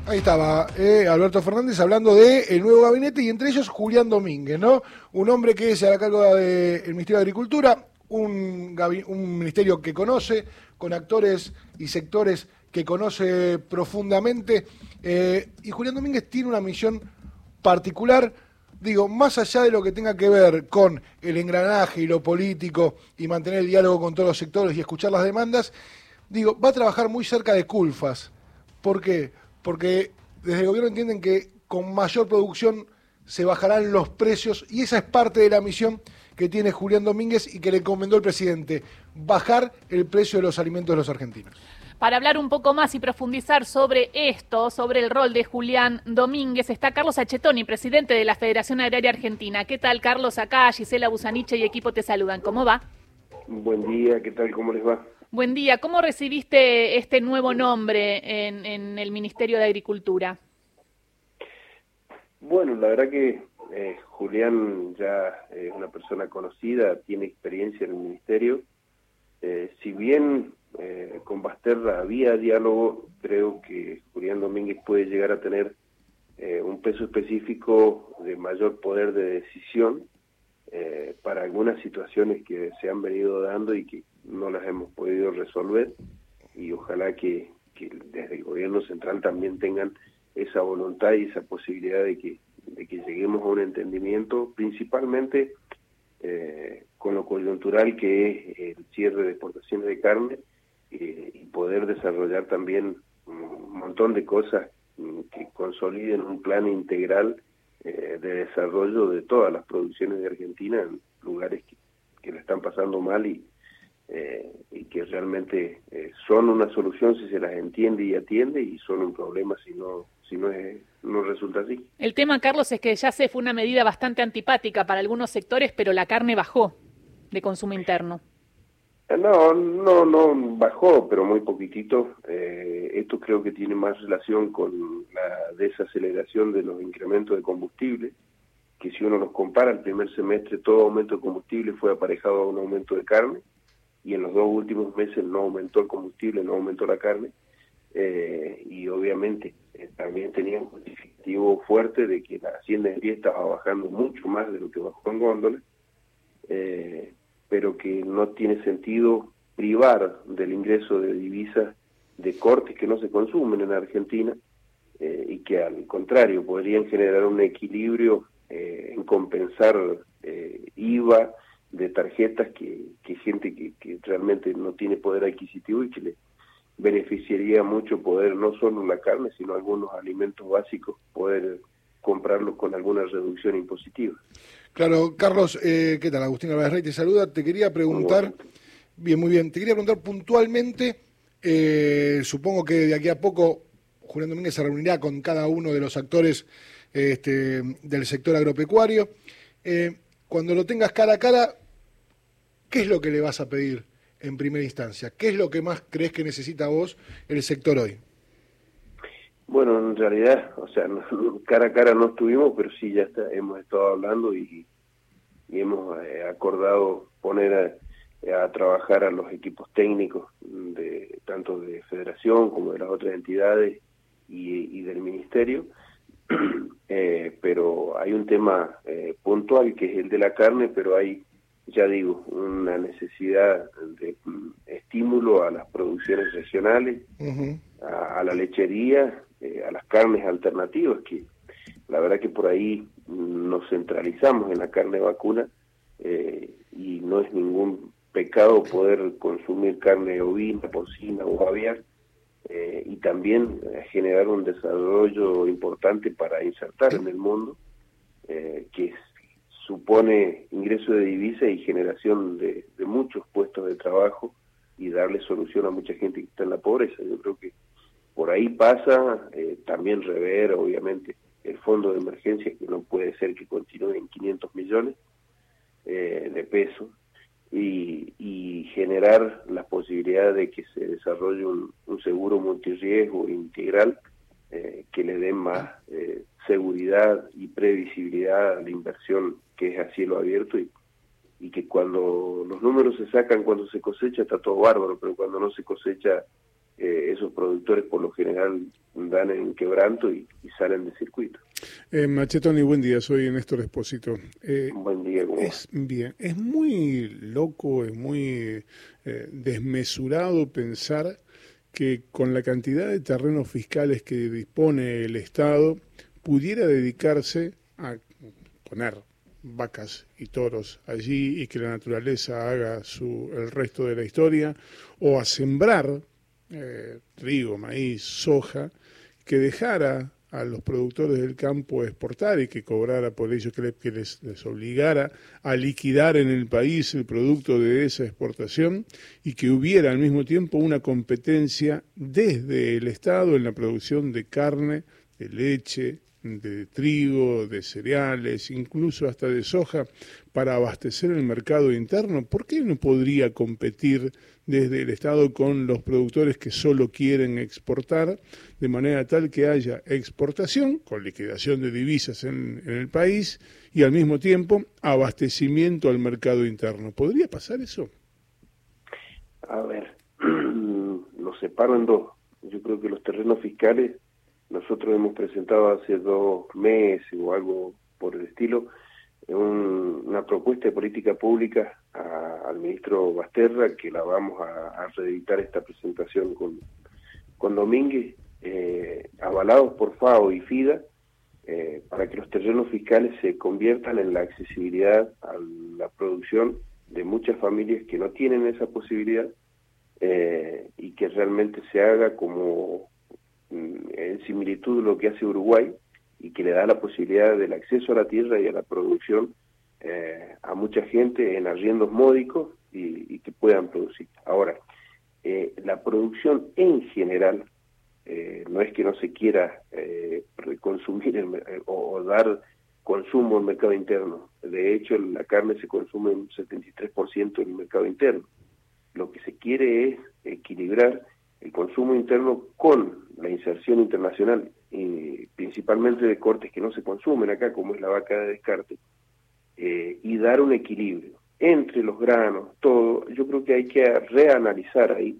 Ahí estaba Alberto Fernández hablando de el nuevo gabinete y entre ellos Julián Domínguez, ¿no? Un hombre que es a la cargo del Ministerio de Agricultura, un ministerio que conoce, con actores y sectores que conoce profundamente, y Julián Domínguez tiene una misión particular, digo, más allá de lo que tenga que ver con el engranaje y lo político y mantener el diálogo con todos los sectores y escuchar las demandas, digo, va a trabajar muy cerca de Culfas. ¿Por qué? Porque desde el gobierno entienden que con mayor producción se bajarán los precios y esa es parte de la misión que tiene Julián Domínguez y que le encomendó el presidente, bajar el precio de los alimentos de los argentinos. Para hablar un poco más y profundizar sobre esto, sobre el rol de Julián Domínguez, está Carlos Achetoni, presidente de la Federación Agraria Argentina. ¿Qué tal, Carlos? Acá Gisela Busaniche y equipo te saludan. ¿Cómo va? Buen día, ¿qué tal? ¿Cómo les va? Buen día. ¿Cómo recibiste este nuevo nombre en el Ministerio de Agricultura? Bueno, la verdad que Julián ya es una persona conocida, tiene experiencia en el Ministerio. Si bien con Basterra había diálogo, creo que Julián Domínguez puede llegar a tener un peso específico de mayor poder de decisión para algunas situaciones que se han venido dando y que no las hemos podido resolver, y ojalá que desde el gobierno central también tengan esa voluntad y esa posibilidad de que lleguemos a un entendimiento, principalmente con lo coyuntural que es el cierre de exportaciones de carne, y poder desarrollar también un montón de cosas que consoliden un plan integral de desarrollo de todas las producciones de Argentina en lugares que le están pasando mal y que realmente son una solución si se las entiende y atiende, y son un problema si no resulta así. El tema, Carlos, es que ya fue una medida bastante antipática para algunos sectores, pero la carne bajó de consumo interno. No bajó, pero muy poquitito. Esto creo que tiene más relación con la desaceleración de los incrementos de combustible, que si uno los compara, el primer semestre todo aumento de combustible fue aparejado a un aumento de carne, y en los 2 últimos meses no aumentó el combustible, no aumentó la carne, y obviamente también tenía un justificativo fuerte de que la hacienda en pie estaba bajando mucho más de lo que bajó en góndola, pero que no tiene sentido privar del ingreso de divisas de cortes que no se consumen en Argentina, y que al contrario podrían generar un equilibrio en compensar IVA de tarjetas que gente que realmente no tiene poder adquisitivo, y que le beneficiaría mucho poder, no solo la carne, sino algunos alimentos básicos, poder comprarlos con alguna reducción impositiva. Claro, Carlos, ¿qué tal? Agustín Álvarez Rey te saluda. Te quería preguntar, muy bien, te quería preguntar puntualmente, supongo que de aquí a poco Julián Domínguez se reunirá con cada uno de los actores del sector agropecuario. Cuando lo tengas cara a cara, ¿qué es lo que le vas a pedir en primera instancia? ¿Qué es lo que más crees que necesita vos el sector hoy? Bueno, en realidad, o sea, cara a cara no estuvimos, pero sí hemos estado hablando y hemos acordado poner a trabajar a los equipos técnicos de tanto de Federación como de las otras entidades y del Ministerio, pero hay un tema puntual que es el de la carne, pero hay, ya digo, una necesidad de estímulo a las producciones regionales, a la lechería, a las carnes alternativas, que la verdad que por ahí nos centralizamos en la carne vacuna, y no es ningún pecado poder consumir carne ovina, porcina o aviar, y también generar un desarrollo importante para insertar en el mundo, que supone ingreso de divisa y generación de muchos puestos de trabajo, y darle solución a mucha gente que está en la pobreza. Yo creo que por ahí pasa, también rever obviamente el fondo de emergencia, que no puede ser que continúe en 500 millones de pesos, y generar la posibilidad de que se desarrolle un seguro multirriesgo integral, que le dé más seguridad y previsibilidad a la inversión que es a cielo abierto, y que cuando los números se sacan, cuando se cosecha, está todo bárbaro, pero cuando no se cosecha, esos esos productores por lo general dan en quebranto y salen de circuito. Machetoni, buen día, soy Néstor Espósito. Buen día, ¿cómo va? Bien, es muy loco, es muy desmesurado pensar que con la cantidad de terrenos fiscales que dispone el Estado pudiera dedicarse a poner vacas y toros allí y que la naturaleza haga el resto de la historia, o a sembrar trigo, maíz, soja, que dejara a los productores del campo exportar y que cobrara por ello, que les obligara a liquidar en el país el producto de esa exportación, y que hubiera al mismo tiempo una competencia desde el Estado en la producción de carne, de leche, de trigo, de cereales, incluso hasta de soja, para abastecer el mercado interno. ¿Por qué no podría competir desde el Estado con los productores que solo quieren exportar, de manera tal que haya exportación, con liquidación de divisas en el país, y al mismo tiempo abastecimiento al mercado interno? ¿Podría pasar eso? A ver, lo separo en dos. Yo creo que los terrenos fiscales, nosotros hemos presentado hace 2 meses o algo por el estilo, una propuesta de política pública al ministro Basterra, que la vamos a reeditar esta presentación con Domínguez, avalados por FAO y FIDA, para que los terrenos fiscales se conviertan en la accesibilidad a la producción de muchas familias que no tienen esa posibilidad, y que realmente se haga como en similitud de lo que hace Uruguay, y que le da la posibilidad del acceso a la tierra y a la producción a mucha gente en arriendos módicos y que puedan producir. Ahora, la producción en general, no es que no se quiera consumir o dar consumo al mercado interno. De hecho, la carne se consume un 73% en el mercado interno. Lo que se quiere es equilibrar el consumo interno con la inserción internacional, principalmente de cortes que no se consumen acá, como es la vaca de descarte, y dar un equilibrio entre los granos, todo. Yo creo que hay que reanalizar ahí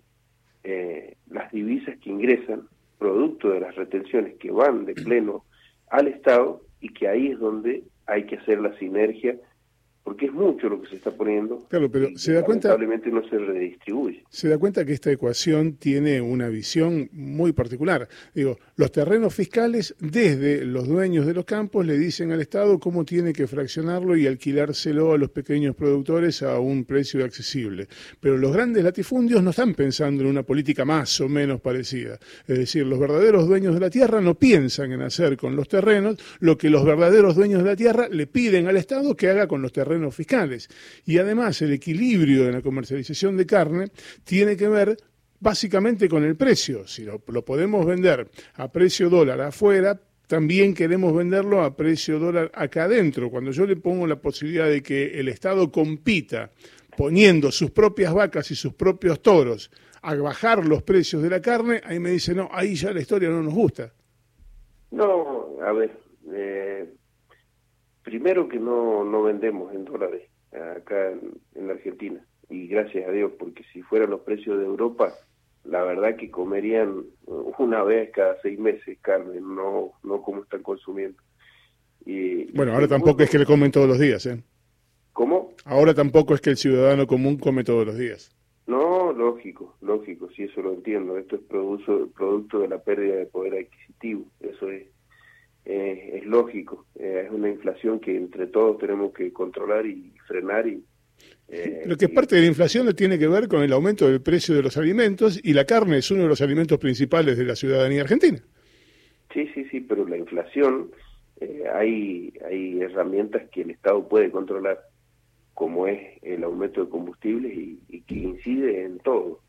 las divisas que ingresan, producto de las retenciones que van de pleno al Estado, y que ahí es donde hay que hacer la sinergia, porque es mucho lo que se está poniendo. Claro, pero se da cuenta, lamentablemente no se redistribuye. Se da cuenta que esta ecuación tiene una visión muy particular. Digo, los terrenos fiscales, desde los dueños de los campos, le dicen al Estado cómo tiene que fraccionarlo y alquilárselo a los pequeños productores a un precio accesible. Pero los grandes latifundios no están pensando en una política más o menos parecida. Es decir, los verdaderos dueños de la tierra no piensan en hacer con los terrenos lo que los verdaderos dueños de la tierra le piden al Estado que haga con los terrenos fiscales. Y además el equilibrio de la comercialización de carne tiene que ver básicamente con el precio. Si lo podemos vender a precio dólar afuera, también queremos venderlo a precio dólar acá adentro. Cuando yo le pongo la posibilidad de que el Estado compita poniendo sus propias vacas y sus propios toros a bajar los precios de la carne, ahí me dice, no, ahí ya la historia no nos gusta. No, a ver, primero que no vendemos en dólares acá en la Argentina, y gracias a Dios, porque si fueran los precios de Europa, la verdad que comerían una vez cada 6 meses carne, no como están consumiendo. Bueno, ahora tampoco es que le comen todos los días, ¿eh? ¿Cómo? Ahora tampoco es que el ciudadano común come todos los días. No, lógico, sí, eso lo entiendo. Esto es producto de la pérdida de poder adquisitivo, eso es lógico. Es una inflación que entre todos tenemos que controlar y frenar. Lo que es parte de la inflación tiene que ver con el aumento del precio de los alimentos, y la carne es uno de los alimentos principales de la ciudadanía argentina. Sí, pero la inflación, hay herramientas que el Estado puede controlar, como es el aumento de combustibles, y que incide en todo.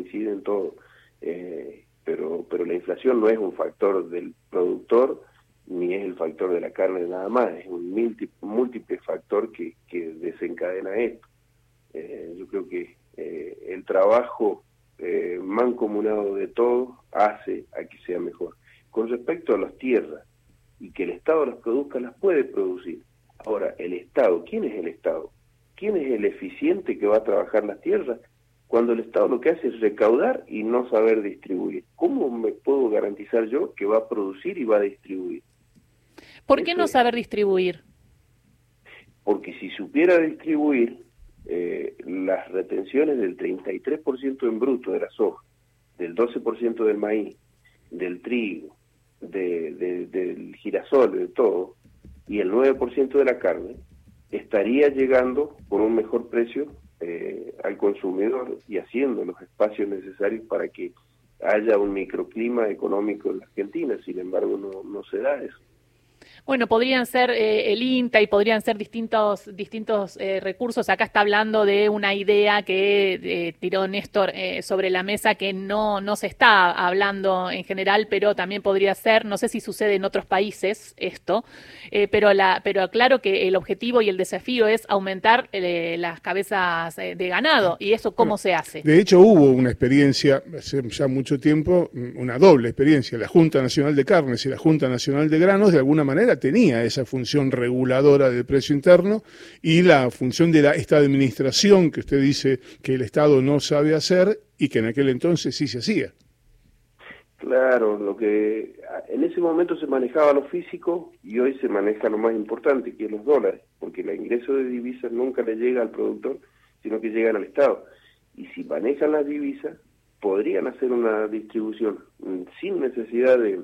Pero la inflación no es un factor del productor, ni es el factor de la carne nada más, es un múltiple factor que desencadena esto. Yo creo que el trabajo mancomunado de todos hace a que sea mejor. Con respecto a las tierras, y que el Estado las produzca, las puede producir. Ahora, el Estado, ¿quién es el Estado? ¿Quién es el eficiente que va a trabajar las tierras? cuando el Estado lo que hace es recaudar y no saber distribuir. ¿Cómo me puedo garantizar yo que va a producir y va a distribuir? ¿Por qué no saber distribuir? Porque si supiera distribuir, las retenciones del 33% en bruto de la soja, del 12% del maíz, del trigo, del girasol, de todo, y el 9% de la carne, estaría llegando por un mejor precio al consumidor y haciendo los espacios necesarios para que haya un microclima económico en la Argentina. Sin embargo, no se da eso. Bueno, podrían ser el INTA y podrían ser distintos recursos. Acá está hablando de una idea que tiró Néstor sobre la mesa que no se está hablando en general, pero también podría ser, no sé si sucede en otros países esto, pero claro que el objetivo y el desafío es aumentar las cabezas de ganado. ¿Y eso cómo se hace? De hecho, hubo una experiencia hace ya mucho tiempo, una doble experiencia. La Junta Nacional de Carnes y la Junta Nacional de Granos, de alguna manera, tenía esa función reguladora del precio interno y la función de esta administración que usted dice que el Estado no sabe hacer y que en aquel entonces sí se hacía. Claro, lo que en ese momento se manejaba lo físico y hoy se maneja lo más importante, que es los dólares, porque el ingreso de divisas nunca le llega al productor, sino que llegan al Estado. Y si manejan las divisas, podrían hacer una distribución sin necesidad de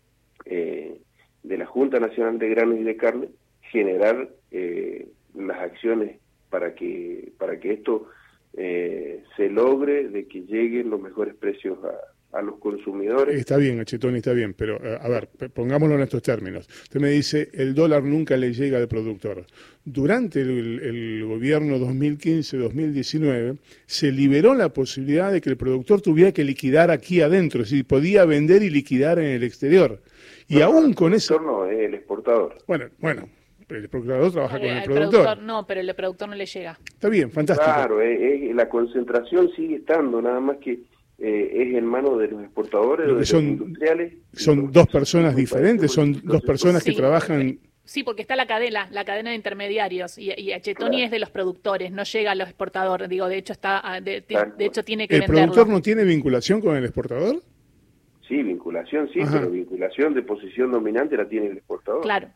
la Junta Nacional de Granos y de Carne, generar las acciones para que esto se logre, de que lleguen los mejores precios a los consumidores. Está bien, Achetoni, está bien, pero a ver, pongámoslo en estos términos. Usted me dice, el dólar nunca le llega al productor. Durante el gobierno 2015-2019 se liberó la posibilidad de que el productor tuviera que liquidar aquí adentro, es decir, podía vender y liquidar en el exterior. Y aún con eso... No, es el exportador. Bueno, el exportador trabaja con el productor. No, pero el productor no le llega. Está bien, fantástico. Claro, la concentración sigue estando, nada más que es en manos de los exportadores o de los industriales. Son dos personas diferentes, son dos personas que trabajan... Sí, porque está la cadena de intermediarios y Achetoni es de los productores, no llega a los exportadores. Digo, de hecho de hecho tiene que venderlo. ¿El productor no tiene vinculación con el exportador? Sí, vinculación, sí, Ajá. Pero vinculación de posición dominante la tiene el exportador. Claro.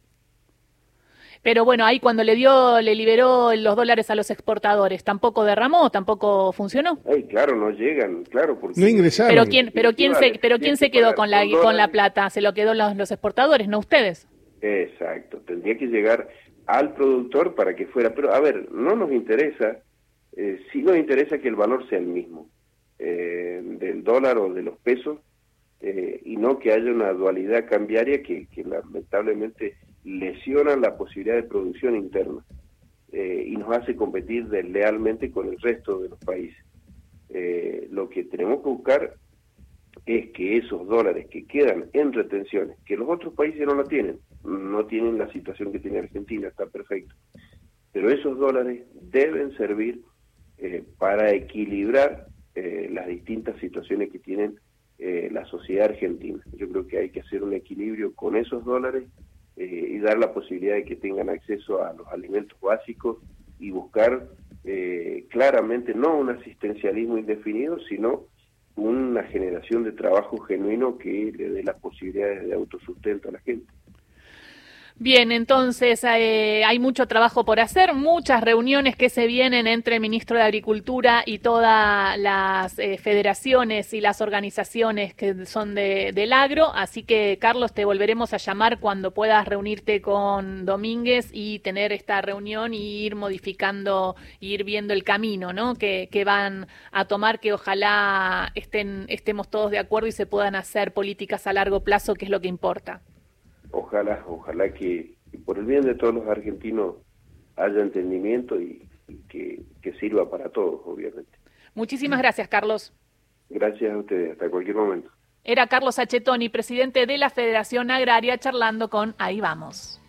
Pero bueno, ahí cuando le liberó los dólares a los exportadores, ¿tampoco derramó? ¿Tampoco funcionó? Ay, claro, no llegan, claro. Porque no ingresaron. Pero quién se quedó con la plata? Se lo quedó los exportadores, no ustedes. Exacto, tendría que llegar al productor para que fuera. Pero, a ver, no nos interesa, sí nos interesa que el valor sea el mismo, del dólar o de los pesos, y no que haya una dualidad cambiaria que lamentablemente lesiona la posibilidad de producción interna y nos hace competir deslealmente con el resto de los países. Lo que tenemos que buscar es que esos dólares que quedan en retenciones, que los otros países no tienen la situación que tiene Argentina, está perfecto, pero esos dólares deben servir para equilibrar las distintas situaciones que tienen la sociedad argentina. Yo creo que hay que hacer un equilibrio con esos dólares y dar la posibilidad de que tengan acceso a los alimentos básicos y buscar claramente no un asistencialismo indefinido, sino una generación de trabajo genuino que le dé las posibilidades de autosustento a la gente. Bien, entonces hay mucho trabajo por hacer, muchas reuniones que se vienen entre el ministro de Agricultura y todas las federaciones y las organizaciones que son del agro, así que Carlos, te volveremos a llamar cuando puedas reunirte con Domínguez y tener esta reunión y ir modificando, y ir viendo el camino, ¿no? que van a tomar, que ojalá estemos todos de acuerdo y se puedan hacer políticas a largo plazo, que es lo que importa. Ojalá que por el bien de todos los argentinos haya entendimiento y que sirva para todos, obviamente. Muchísimas gracias, Carlos. Gracias a ustedes, hasta cualquier momento. Era Carlos Achetoni, presidente de la Federación Agraria, charlando con Ahí Vamos.